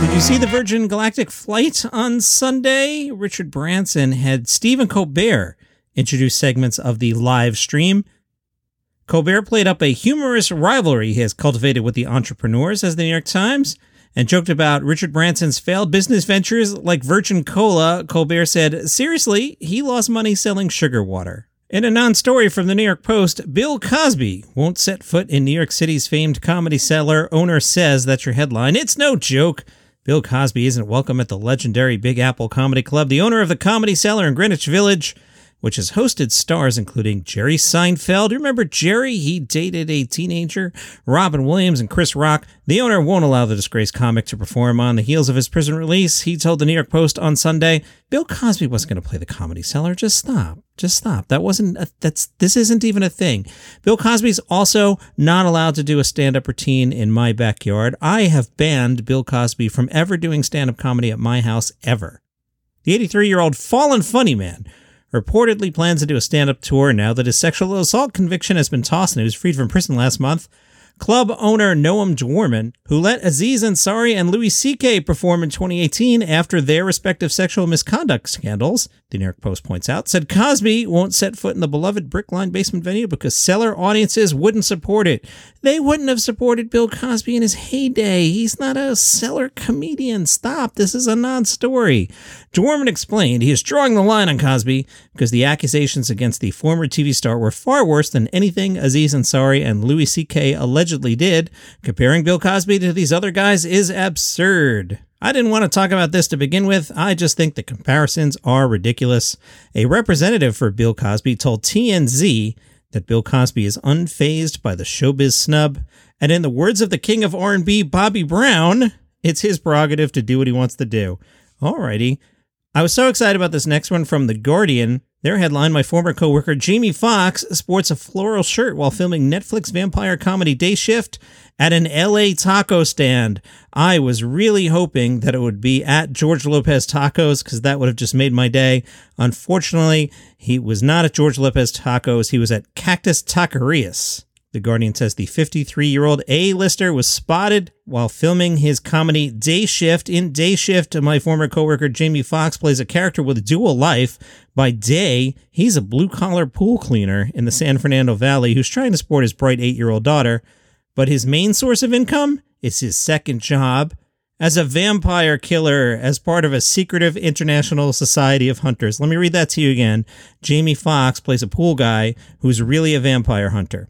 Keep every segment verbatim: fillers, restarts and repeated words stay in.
Did you see the Virgin Galactic flight on Sunday? Richard Branson had Stephen Colbert introduce segments of the live stream. Colbert played up a humorous rivalry he has cultivated with the entrepreneurs, as the New York Times, and joked about Richard Branson's failed business ventures like Virgin Cola. Colbert said, seriously, he lost money selling sugar water. In a non-story from the New York Post, Bill Cosby won't set foot in New York City's famed Comedy Cellar. Owner says, that's your headline. It's no joke. Bill Cosby isn't welcome at the legendary Big Apple Comedy Club. The owner of the Comedy Cellar in Greenwich Village, which has hosted stars including Jerry Seinfeld. Remember Jerry? He dated a teenager, Robin Williams and Chris Rock. The owner won't allow the disgraced comic to perform on the heels of his prison release. He told the New York Post on Sunday, Bill Cosby wasn't going to play the Comedy Cellar. Just stop. Just stop. That wasn't, a, that's, this isn't even a thing. Bill Cosby's also not allowed to do a stand-up routine in my backyard. I have banned Bill Cosby from ever doing stand-up comedy at my house ever. The eighty-three-year-old fallen funny man reportedly plans to do a stand-up tour now that his sexual assault conviction has been tossed and he was freed from prison last month. Club owner Noam Dworman, who let Aziz Ansari and Louis C K perform in twenty eighteen after their respective sexual misconduct scandals, the New York Post points out, said Cosby won't set foot in the beloved brick-lined basement venue because Cellar audiences wouldn't support it. They wouldn't have supported Bill Cosby in his heyday. He's not a Cellar comedian. Stop. This is a non-story. Dworman explained he is drawing the line on Cosby because the accusations against the former T V star were far worse than anything Aziz Ansari and Louis C K allegedly did. Comparing Bill Cosby to these other guys is absurd. I didn't want to talk about this to begin with. I just think the comparisons are ridiculous. A representative for Bill Cosby told T M Z that Bill Cosby is unfazed by the showbiz snub. And in the words of the king of R and B, Bobby Brown, it's his prerogative to do what he wants to do. Alrighty. I was so excited about this next one from The Guardian. Their headline, my former coworker Jamie Foxx sports a floral shirt while filming Netflix vampire comedy Day Shift at an L A taco stand. I was really hoping that it would be at George Lopez Tacos because that would have just made my day. Unfortunately, he was not at George Lopez Tacos. He was at Cactus Taquerias. The Guardian says the fifty-three-year-old A-lister was spotted while filming his comedy Day Shift. In Day Shift, my former coworker Jamie Foxx plays a character with a dual life. By day, he's a blue-collar pool cleaner in the San Fernando Valley who's trying to support his bright eight-year-old daughter. But his main source of income is his second job as a vampire killer as part of a secretive international society of hunters. Let me read that to you again. Jamie Foxx plays a pool guy who's really a vampire hunter.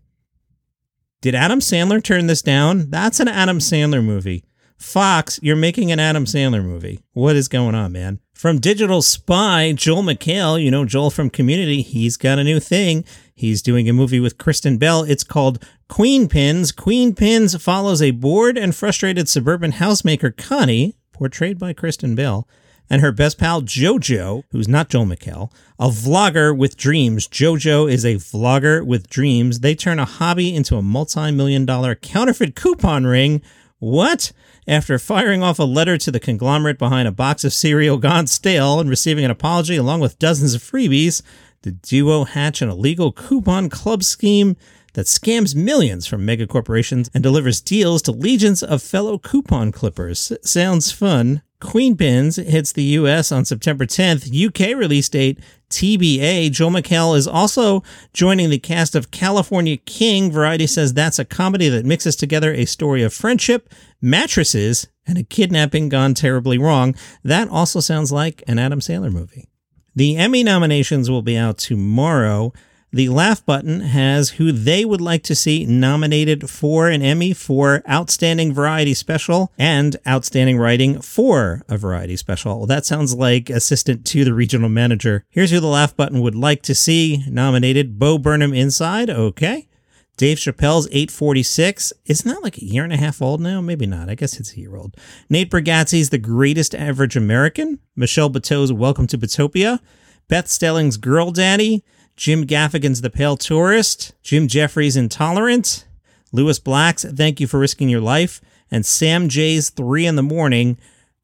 Did Adam Sandler turn this down? That's an Adam Sandler movie. Fox, you're making an Adam Sandler movie. What is going on, man? From Digital Spy, Joel McHale, you know Joel from Community, he's got a new thing. He's doing a movie with Kristen Bell. It's called Queen Pins. Queen Pins follows a bored and frustrated suburban housemaker, Connie, portrayed by Kristen Bell, and her best pal, JoJo, who's not Joel McHale, a vlogger with dreams. JoJo is a vlogger with dreams. They turn a hobby into a multi-million dollar counterfeit coupon ring. What? After firing off a letter to the conglomerate behind a box of cereal gone stale and receiving an apology along with dozens of freebies, the duo hatch an illegal coupon club scheme that scams millions from mega corporations and delivers deals to legions of fellow coupon clippers. Sounds fun. Queen Pins hits the U S on September tenth. U K release date T B A. Joel McHale is also joining the cast of California King. Variety says that's a comedy that mixes together a story of friendship, mattresses, and a kidnapping gone terribly wrong. That also sounds like an Adam Sandler movie. The Emmy nominations will be out tomorrow. The Laugh Button has who they would like to see nominated for an Emmy for Outstanding Variety Special and Outstanding Writing for a Variety Special. Well, that sounds like assistant to the regional manager. Here's who the Laugh Button would like to see nominated. Bo Burnham Inside, okay. Dave Chappelle's eight forty-six. It's not like a year and a half old now. Maybe not. I guess it's a year old. Nate Bargatze's The Greatest Average American. Michelle Buteau's Welcome to Butopia. Beth Stelling's Girl Daddy. Jim Gaffigan's The Pale Tourist, Jim Jeffries' Intolerant, Lewis Black's Thank You for Risking Your Life, and Sam Jay's Three in the Morning.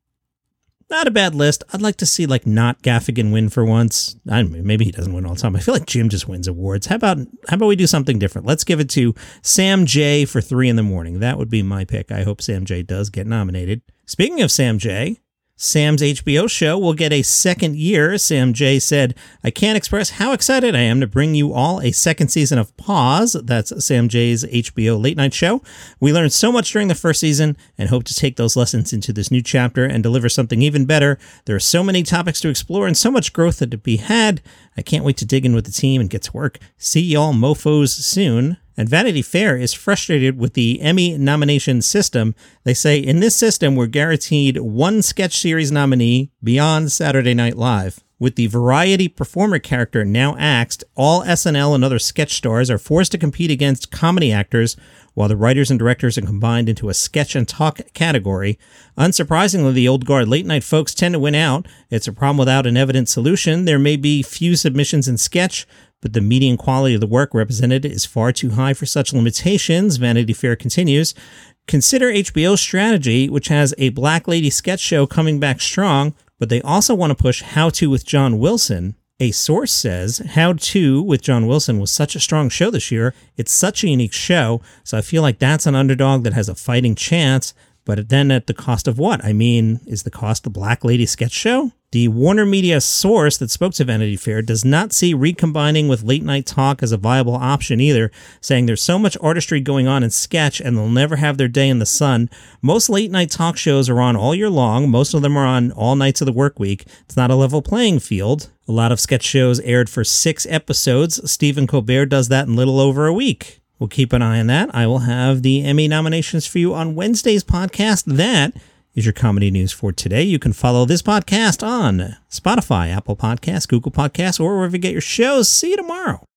Not a bad list. I'd like to see, like, not Gaffigan win for once. I don't know, maybe he doesn't win all the time. I feel like Jim just wins awards. How about how about we do something different? Let's give it to Sam Jay for Three in the Morning. That would be my pick. I hope Sam Jay does get nominated. Speaking of Sam Jay, Sam's H B O show will get a second year. Sam Jay said, "I can't express how excited I am to bring you all a second season of Pause." That's Sam Jay's H B O late night show. "We learned so much during the first season and hope to take those lessons into this new chapter and deliver something even better. There are so many topics to explore and so much growth to be had. I can't wait to dig in with the team and get to work. See y'all mofos soon." And Vanity Fair is frustrated with the Emmy nomination system. They say, "In this system, we're guaranteed one sketch series nominee beyond Saturday Night Live. With the variety performer character now axed, all S N L and other sketch stars are forced to compete against comedy actors, while the writers and directors are combined into a sketch and talk category. Unsurprisingly, the old guard late night folks tend to win out. It's a problem without an evident solution. There may be few submissions in sketch, but the median quality of the work represented is far too high for such limitations." Vanity Fair continues, "Consider H B O's strategy, which has a Black Lady sketch show coming back strong, but they also want to push How To with John Wilson. A source says, How To with John Wilson was such a strong show this year. It's such a unique show, so I feel like that's an underdog that has a fighting chance, but then at the cost of what? I mean, is the cost the Black Lady sketch show?" The Warner Media source that spoke to Vanity Fair does not see recombining with late night talk as a viable option either, saying there's so much artistry going on in sketch and they'll never have their day in the sun. Most late night talk shows are on all year long. Most of them are on all nights of the work week. It's not a level playing field. A lot of sketch shows aired for six episodes. Stephen Colbert does that in little over a week. We'll keep an eye on that. I will have the Emmy nominations for you on Wednesday's podcast. That is your comedy news for today. You can follow this podcast on Spotify, Apple Podcasts, Google Podcasts, or wherever you get your shows. See you tomorrow.